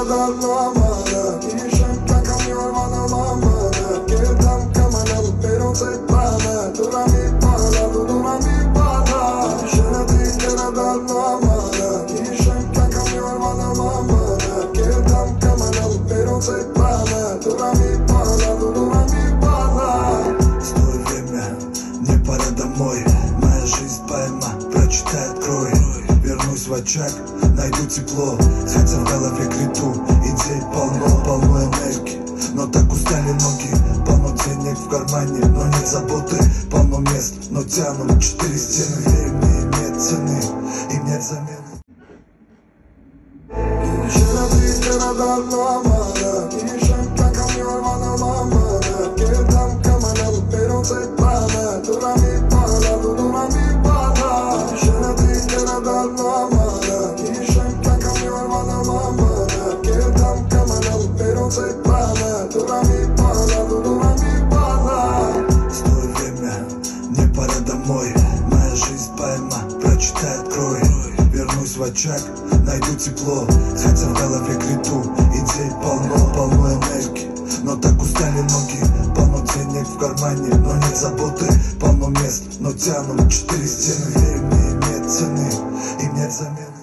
darlamada Giyişen kankam yormanım amada Geriden kamanal pero sektana Durami para, durami para Giyişene dikene darlamada Giyişen kankam yormanım amada Geriden kamanal pero sektana Durami para, durami para. Стой, время, мне пора домой. Моя жизнь поэма, прочитай, открой. Вернусь в очаг, найду тепло. Хотя в голове криту, идей полно, полно энергии. Но так устали ноги, полно денег в кармане, но нет заботы. Полно мест, но тянут 4 стены. Верь мне, нет цены, им нет замены. Giyişene dikene darlamada Giyişen kankam yormanım amada Geriden kamanal pero sektana Durami para, durami para Giyişene dikene darlamada Giyişen kankam yormanım amada Geriden kamanal pero sektana Durami para, durami para. Стой, время, мне пора домой. Моя жизнь поэма, прочитай, открой. Вернусь в очаг, найду тепло. Хотя в голове криту, идей полно, полно энергии. Но так устали ноги, полно денег в кармане, но нет заботы. Полно мест, но тянут 4 стены. Верь мне, нет цены, им нет замены.